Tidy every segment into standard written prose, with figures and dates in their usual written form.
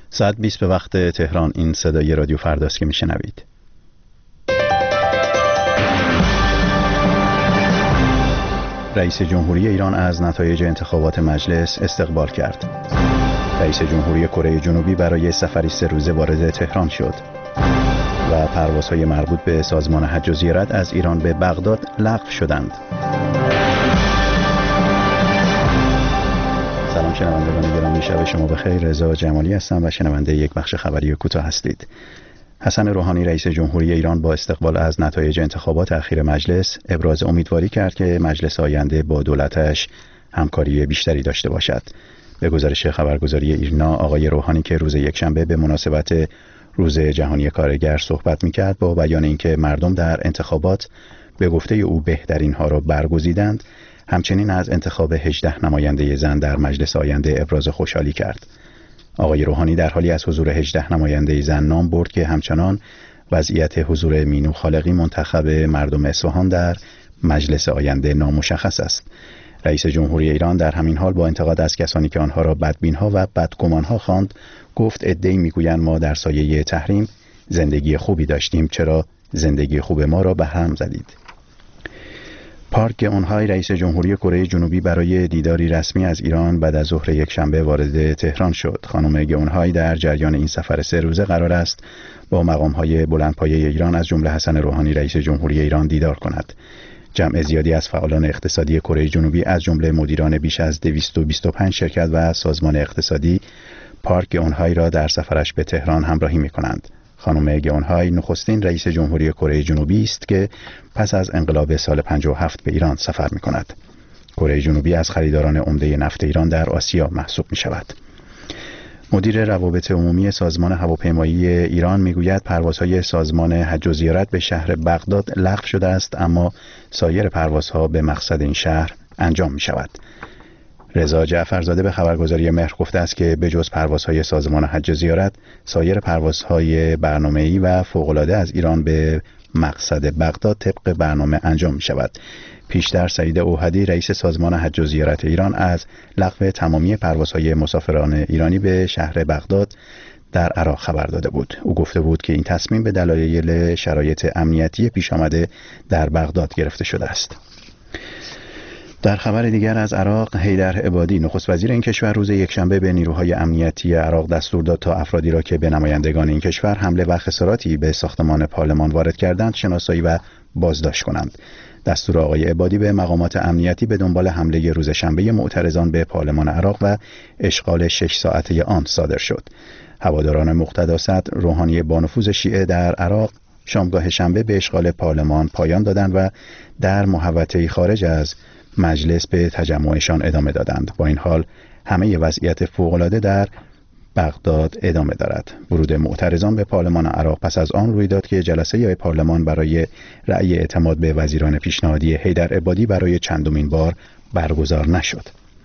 ساعت 20 به وقت تهران. این صدای رادیو فرداست که میشنوید. رئیس جمهوری ایران از نتایج انتخابات مجلس استقبال کرد. رئیس جمهوری کره جنوبی برای سفری 3 روزه وارد تهران شد و پروازهای مربوط به سازمان حج و زیارت از ایران به بغداد لغو شدند. سلام شنوندگان گرامی، شب شما بخیر. رضا جمالی هستم و شنونده یک بخش خبری کوتاه هستید. حسن روحانی رئیس جمهوری ایران با استقبال از نتایج انتخابات اخیر مجلس ابراز امیدواری کرد که مجلس آینده با دولتش همکاری بیشتری داشته باشد. به گزارش خبرگزاری ایرنا، آقای روحانی که روز یکشنبه به مناسبت روز جهانی کارگر صحبت می‌کرد با بیان اینکه مردم در انتخابات به گفته او بهترین ها را برگزیدند، همچنین از انتخاب 18 نماینده زن در مجلس آینده ابراز خوشحالی کرد. آقای روحانی در حالی از حضور 18 نماینده زن نام برد که همچنان وضعیت حضور مینو خالقی منتخب مردم اصفهان در مجلس آینده نامشخص است. رئیس جمهوری ایران در همین حال با انتقاد از کسانی که آنها را بدبین‌ها و بدگمان‌ها خواند، گفت عده‌ای میگویند ما در سایه تحریم زندگی خوبی داشتیم، چرا زندگی خوب ما را به هم زدید؟ پارک گئونهای رئیس جمهوری کره جنوبی برای دیداری رسمی از ایران بعد از ظهر یکشنبه وارد تهران شد. خانم گئونهای در جریان این سفر 3 روزه قرار است با مقام‌های بلندپایه ایران از جمله حسن روحانی رئیس جمهوری ایران دیدار کند. جمع زیادی از فعالان اقتصادی کره جنوبی از جمله مدیران بیش از 225 شرکت و سازمان اقتصادی پارک گئونهای را در سفرش به تهران همراهی می‌کنند. خانم گئونهای نخستین رئیس جمهوری کره جنوبی است که پس از انقلاب سال 57 به ایران سفر می‌کند. کره جنوبی از خریداران عمده نفت ایران در آسیا محسوب می‌شود. مدیر روابط عمومی سازمان هواپیمایی ایران میگوید پروازهای سازمان حج و زیارت به شهر بغداد لغو شده است، اما سایر پروازها به مقصد این شهر انجام می‌شود. رضا جعفرزاده به خبرگزاری مهر گفته است که به جز پروازهای سازمان حج و زیارت، سایر پروازهای برنامه‌ای و فوق‌العاده از ایران به مقصد بغداد طبق برنامه انجام می‌شود. پیشتر سعید اوحدی رئیس سازمان حج و زیارت ایران از لغو تمامی پروازهای مسافران ایرانی به شهر بغداد در عراق خبر داده بود. او گفته بود که این تصمیم به دلایل شرایط امنیتی پیش آمده در بغداد گرفته شده است. در خبر دیگر از عراق، حیدر عبادی نخست وزیر این کشور روز یکشنبه به نیروهای امنیتی عراق دستور داد تا افرادی را که به نمایندگان این کشور حمله و خساراتی به ساختمان پارلمان وارد کردند شناسایی و بازداشت کنند. دستور آقای عبادی به مقامات امنیتی به دنبال حمله روز شنبه معترضان به پارلمان عراق و اشغال 6 ساعته آن صادر شد. هواداران مقتدا صدر روحانی با نفوذ شیعه در عراق شامگاه شنبه به اشغال پارلمان پایان دادند و در محوطه‌ای خارج از مجلس به تجمعشان ادامه دادند. با این حال همه وضعیت فوق‌العاده در بغداد ادامه دارد. ورود معترضان به پارلمان عراق پس از آن روی داد که جلسه پارلمان برای رأی اعتماد به وزیران پیشنهادی حیدر عبادی برای چندمین بار برگزار نشد.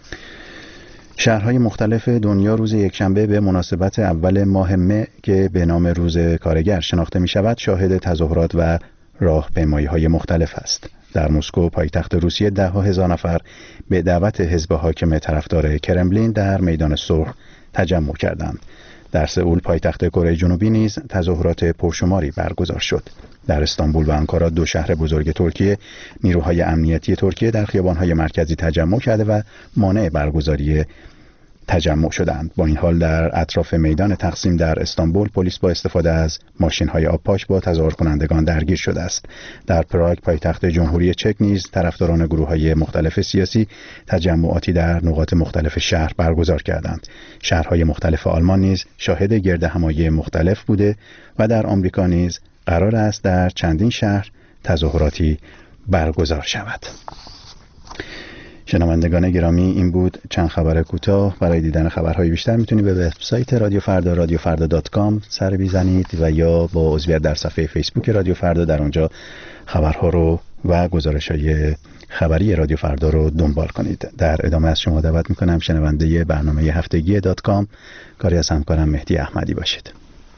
شهرهای مختلف دنیا روز یکشنبه به مناسبت اول ماه مه که به نام روز کارگر شناخته می شود شاهد تظاهرات و راهپیمایی‌های مختلف است. در مسکو پایتخت روسیه 10,000 نفر به دعوت حزب حاکم طرفدار کرملین در میدان سرخ تجمع کردند. در سئول پایتخت کره جنوبی نیز تظاهرات پرشماری برگزار شد. در استانبول و آنکارا دو شهر بزرگ ترکیه نیروهای امنیتی ترکیه در خیابان‌های مرکزی تجمع کرده و مانع برگزاری تجمع شدند. با این حال در اطراف میدان تقسیم در استانبول پلیس با استفاده از ماشین‌های آبپاش با تظاهر کنندگان درگیر شده است. در پراگ پایتخت جمهوری چک نیز طرفداران گروه‌های مختلف سیاسی تجمعاتی در نقاط مختلف شهر برگزار کردند. شهرهای مختلف آلمان نیز شاهد گردهمایی مختلف بوده و در آمریکا نیز قرار است در چندین شهر تظاهراتی برگزار شود. شنوندگان گرامی، این بود چند خبر کوتاه. برای دیدن خبرهای بیشتر میتونید به وبسایت رادیو فردا radiofarda.com سر بزنید و یا با عضویت در صفحه فیسبوک رادیو فردا در اونجا خبرها رو و گزارش‌های خبری رادیو فردا رو دنبال کنید. در ادامه از شما دعوت میکنم شنونده برنامه هفتگی .com کاری از همکارم مهدی احمدی باشید.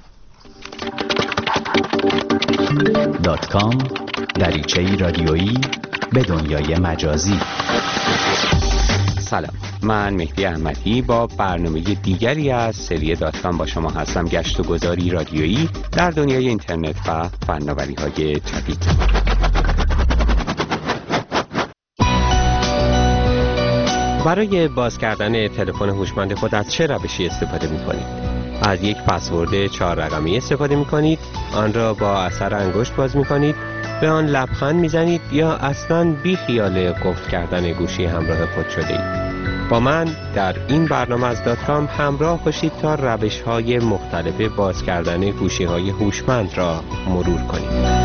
.com دریچه‌ای رادیویی به دنیای مجازی. سلام، من مهدی احمدی با برنامه دیگری از سری داتکام با شما هستم. گشت و گذاری رادیویی در دنیای اینترنت و فناوری‌های جدید. برای باز کردن تلفن هوشمند خود از چه روشی استفاده می‌کنید؟ از یک پسورد 4 رقمی استفاده می‌کنید، آن را با اثر انگشت باز می‌کنید، به آن لبخند می‌زنید یا اصلاً بی خیال قفل کردن گوشی همراه خود شده اید؟ با من در این برنامه از داتکام همراه باشید تا روش‌های مختلف باز کردن گوشی‌های هوشمند را مرور کنیم.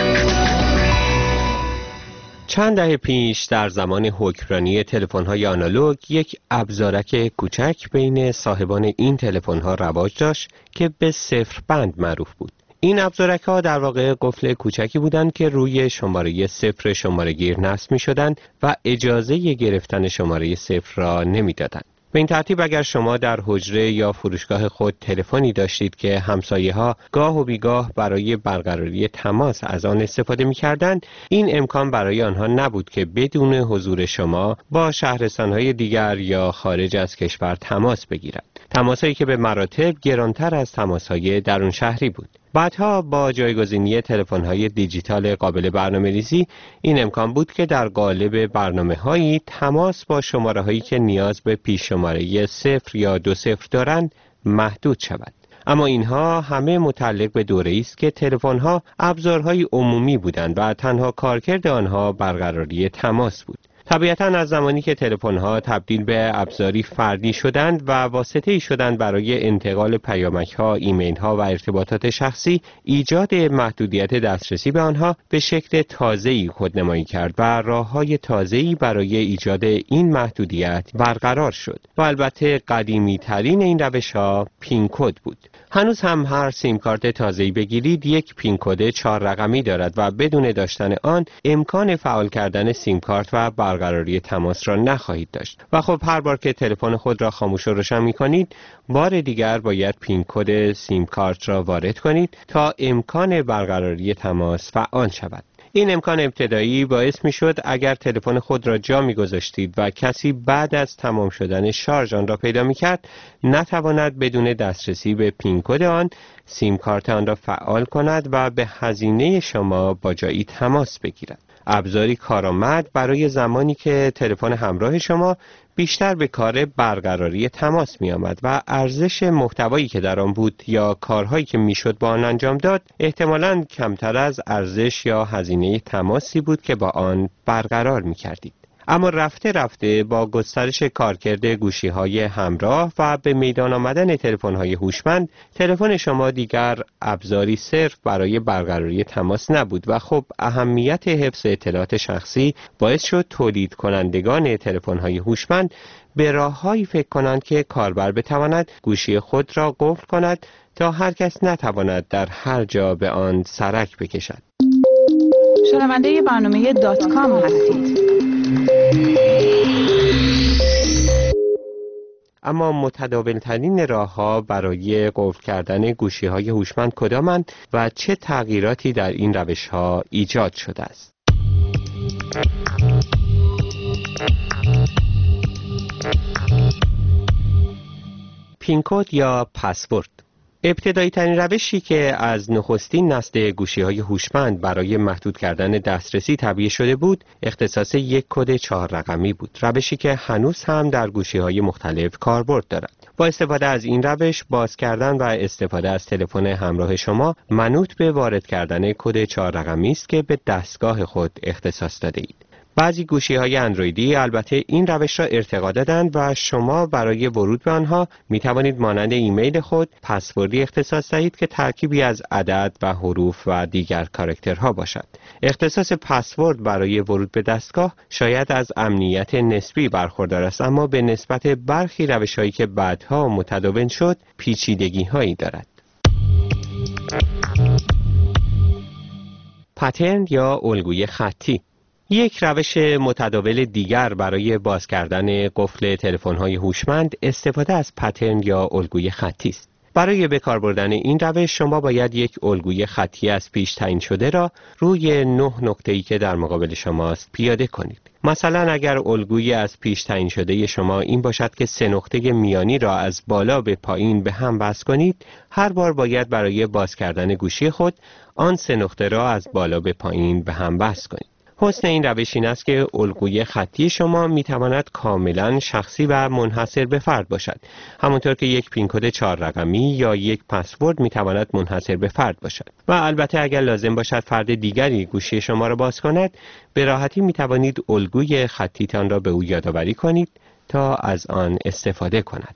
چند دهه پیش در زمان حکمرانی تلفن‌های آنالوگ یک ابزارک کوچک بین صاحبان این تلفن‌ها رواج داشت که به صفر بند معروف بود. این ابزارک‌ها در واقع قفل کوچکی بودند که روی شماره صفر شماره‌گیر نصب می‌شدند و اجازه گرفتن شماره صفر را نمی‌دادند. به این ترتیب اگر شما در حجره یا فروشگاه خود تلفنی داشتید که همسایه‌ها گاه و بیگاه برای برقراری تماس از آن استفاده می‌کردند، این امکان برای آنها نبود که بدون حضور شما با شهرستان‌های دیگر یا خارج از کشور تماس بگیرند. تماس‌هایی که به مراتب گرانتر از تماس‌های درون شهری بود. بعدها با جایگزینی تلفن‌های دیجیتال قابل برنامه‌ریزی این امکان بود که در قالب برنامه‌هایی تماس با شماره‌هایی که نیاز به پیش شماره 0 یا 20 دارند محدود شود. اما اینها همه متعلق به دوره‌ای است که تلفن‌ها ابزارهای عمومی بودند و تنها کارکرد آنها برقراری تماس بود. طبیعتاً از زمانی که تلفن‌ها تبدیل به ابزاری فردی شدند و واسطه‌ای شدند برای انتقال پیامک‌ها، ایمیل‌ها و ارتباطات شخصی، ایجاد محدودیت دسترسی به آنها به شکل تازه‌ای خودنمایی کرد و راه‌های تازه‌ای برای ایجاد این محدودیت برقرار شد. و البته قدیمی‌ترین این روش‌ها پین کد بود. هنوز هم هر سیم کارت تازه‌ای بگیرید یک پین کد 4 رقمی دارد و بدون داشتن آن امکان فعال کردن سیم کارت و برقراری تماس را نخواهید داشت. و خب هر بار که تلفن خود را خاموش و روشن می‌کنید، بار دیگر باید پین کد سیم کارت را وارد کنید تا امکان برقراری تماس فعال شود. این امکان ابتدایی باعث می شد اگر تلفن خود را جا می گذاشتید و کسی بعد از تمام شدن شارژ آن را پیدا می کرد، نتواند بدون دسترسی به پین کد آن سیم کارت آن را فعال کند و به هزینه شما با جایی تماس بگیرد. ابزاری کارآمد برای زمانی که تلفن همراه شما بیشتر به کار برقراری تماس می آمد و ارزش محتوایی که در آن بود یا کارهایی که می شد با آن انجام داد احتمالاً کمتر از ارزش یا هزینه تماسی بود که با آن برقرار می کردید. اما رفته رفته با گسترش کارکرد گوشی‌های همراه و به میدان آمدن تلفن‌های هوشمند، تلفن شما دیگر ابزاری صرف برای برقراری تماس نبود و خب اهمیت حفظ اطلاعات شخصی باعث شد تولید کنندگان تلفن‌های هوشمند به راه‌هایی فکر کنند که کاربر بتواند گوشی خود را قفل کند تا هر کس نتواند در هر جا به آن سرک بکشد. شنونده برنامه داتکام هستید. اما متداول‌ترین راه‌ها برای قفل کردن گوشی‌های هوشمند کدامند و چه تغییراتی در این روش‌ها ایجاد شده است؟ پین کد یا پسورد. ابتدایی ترین روشی که از نخستین نسل گوشی‌های هوشمند برای محدود کردن دسترسی طبیعی شده بود، اختصاص یک کد 4 رقمی بود. روشی که هنوز هم در گوشی‌های مختلف کاربرد دارد. با استفاده از این روش، باز کردن و استفاده از تلفن همراه شما منوط به وارد کردن کد 4 رقمی است که به دستگاه خود اختصاص داده اید. بعضی گوشی‌های اندرویدی البته این روش را ارتقا دادند و شما برای ورود به آنها می توانید مانند ایمیل خود پسوردی اختصاص دهید که ترکیبی از عدد و حروف و دیگر کاراکترها باشد. اختصاص پسورد برای ورود به دستگاه شاید از امنیت نسبی برخوردار است، اما به نسبت برخی روش‌هایی که بعدها متداول شد پیچیدگی‌هایی دارد. پترن یا الگوی خطی. یک روش متداول دیگر برای باز کردن قفل تلفن‌های هوشمند استفاده از پترن یا الگوی خطی است. برای به کار بردن این روش شما باید یک الگوی خطی از پیش تعیین شده را روی 9 نقطه‌ای که در مقابل شماست پیاده کنید. مثلا اگر الگویی از پیش تعیین شده شما این باشد که 3 نقطه میانی را از بالا به پایین به هم وصل کنید، هر بار باید برای باز کردن گوشی خود آن 3 نقطه را از بالا به پایین به هم وصل کنید. حسن این روش این است که الگوی خطی شما میتواند کاملا شخصی و منحصر به فرد باشد، همونطور که یک پین کد 4 رقمی یا یک پسورد میتواند منحصر به فرد باشد. و البته اگر لازم باشد فرد دیگری گوشی شما را باز کند، به راحتی میتوانید الگوی خطیتان را به او یادآوری کنید تا از آن استفاده کند.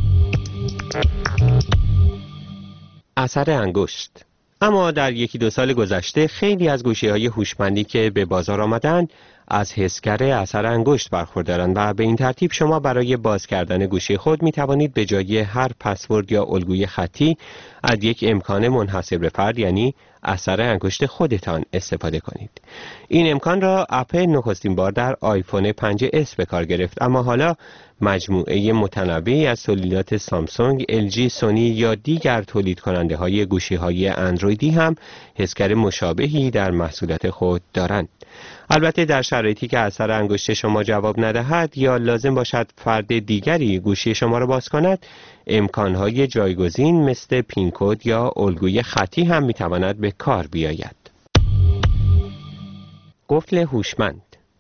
اثر انگشت. اما در 1-2 سال گذشته خیلی از گوشی‌های هوشمندی که به بازار آمدند از حسگر اثر انگشت برخوردارند و به این ترتیب شما برای باز کردن گوشی خود می توانید به جای هر پسورد یا الگوی خطی از یک امکان منحصر به فرد یعنی اثر انگشت خودتان استفاده کنید. این امکان را اپل نخستین بار در آیفون 5S به کار گرفت، اما حالا مجموعه متنوعی از تولیدات سامسونگ، LG، سونی یا دیگر تولید کننده های گوشی های اندرویدی هم حسگر مشابهی در محصولات خود دارند. البته در شرایطی که اثر انگشت شما جواب ندهد یا لازم باشد فرد دیگری گوشی شما را باز کند، امکانهای جایگزین مثل پین کد یا الگوی خطی هم میتواند به کار بیاید. قفل هوشمند.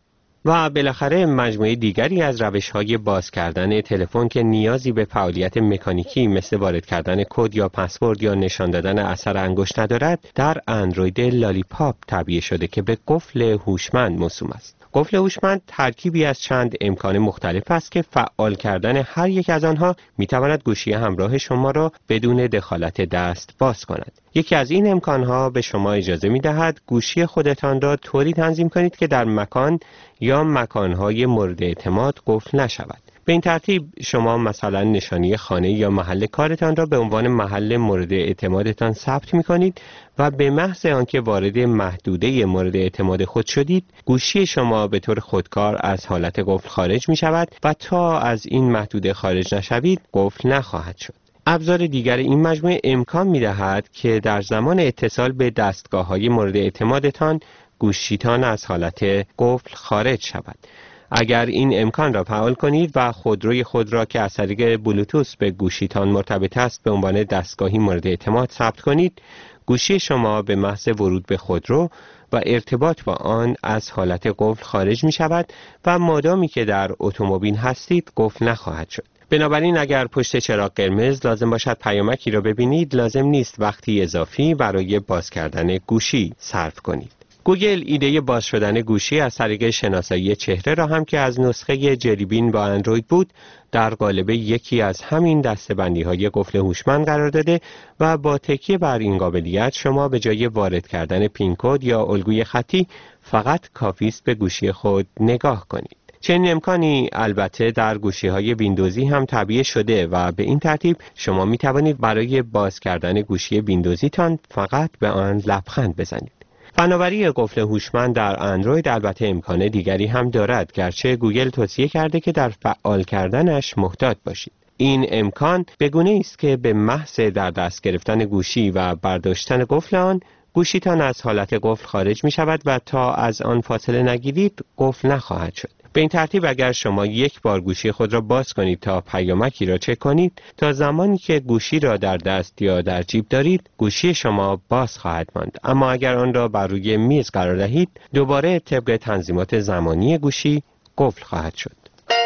و بالاخره مجموعه دیگری از روش‌های باز کردن تلفن که نیازی به فعالیت مکانیکی مثل وارد کردن کد یا پسورد یا نشان دادن اثر انگشت ندارد، در اندروید لالیپاپ تعبیه شده که به قفل هوشمند موسوم است. قفل هوشمند ترکیبی از چند امکان مختلف است که فعال کردن هر یک از آنها میتواند گوشی همراه شما را بدون دخالت دست باز کند. یکی از این امکانها به شما اجازه میدهد گوشی خودتان را طوری تنظیم کنید که در مکان یا مکانهای مورد اعتماد قفل نشود. به این ترتیب شما مثلا نشانی خانه یا محل کارتان را به عنوان محل مورد اعتمادتان ثبت می‌کنید و به محض آنکه وارد محدوده مورد اعتماد خود شدید، گوشی شما به طور خودکار از حالت قفل خارج می‌شود و تا از این محدوده خارج نشوید، قفل نخواهد شد. ابزار دیگر این مجموعه امکان می‌دهد که در زمان اتصال به دستگاه‌های مورد اعتمادتان، گوشیتان از حالت قفل خارج شود. اگر این امکان را فعال کنید و خودروی خود را که از طریق بلوتوث به گوشیتان مرتبط است به عنوان دستگاهی مورد اعتماد ثبت کنید، گوشی شما به محض ورود به خودرو و ارتباط با آن از حالت قفل خارج می شود و مادامی که در اتومبیل هستید قفل نخواهد شد. بنابراین اگر پشت چراغ قرمز لازم باشد پیامکی را ببینید، لازم نیست وقتی اضافی برای باز کردن گوشی صرف کنید. گوگل ایده باز شدن گوشی از طریق شناسایی چهره را هم که از نسخه جلی بین با اندروید بود در قالب یکی از همین دسته‌بندی‌های قفل هوشمند قرار داده و با تکیه بر این قابلیت شما به جای وارد کردن پین کد یا الگوی خطی فقط کافی است به گوشی خود نگاه کنید. چنین امکانی البته در گوشی‌های ویندوزی هم تعبیه شده و به این ترتیب شما می توانید برای باز کردن گوشی ویندوزیتان فقط به آن لبخند بزنید. فناوری قفل هوشمند در اندروید البته امکان دیگری هم دارد، گرچه گوگل توصیه کرده که در فعال کردنش محتاط باشید. این امکان به گونه‌ای است که به محض در دست گرفتن گوشی و برداشتن قفل آن، گوشیتان از حالت قفل خارج می شود و تا از آن فاصله نگیرید قفل نخواهد شد. به این ترتیب اگر شما یک بار گوشی خود را باز کنید تا پیامکی را چک کنید، تا زمانی که گوشی را در دست یا در جیب دارید، گوشی شما باز خواهد ماند. اما اگر آن را بر روی میز قرار دهید، دوباره طبق تنظیمات زمانی گوشی قفل خواهد شد.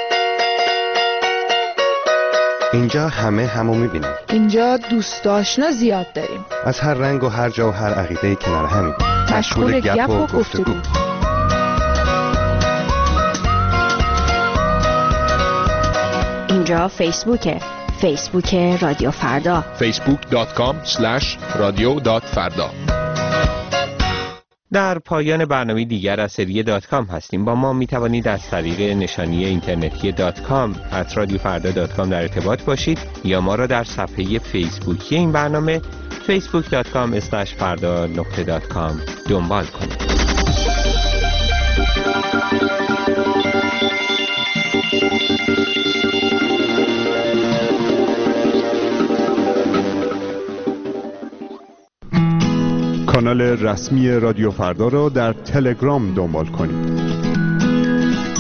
اینجا همو می‌بینیم. اینجا دوست آشنا زیاد داریم. از هر رنگ و هر جا و هر عقیده‌ای کنار همیم. مشغول گپ و گفتگو. اینجا فیسبوک رادیو فردا. facebook.com/radio.farda. در پایان برنامه دیگر از سری .com هستیم. با ما می توانید از طریق نشانی اینترنتی .com @radiofarda.com در ارتباط باشید یا ما را در صفحه فیسبوکی این برنامه facebook.com/farda.com دنبال کنید. کانال رسمی رادیو فردا را در تلگرام دنبال کنید.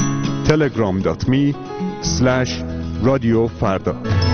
telegram.me/رادیو فردا.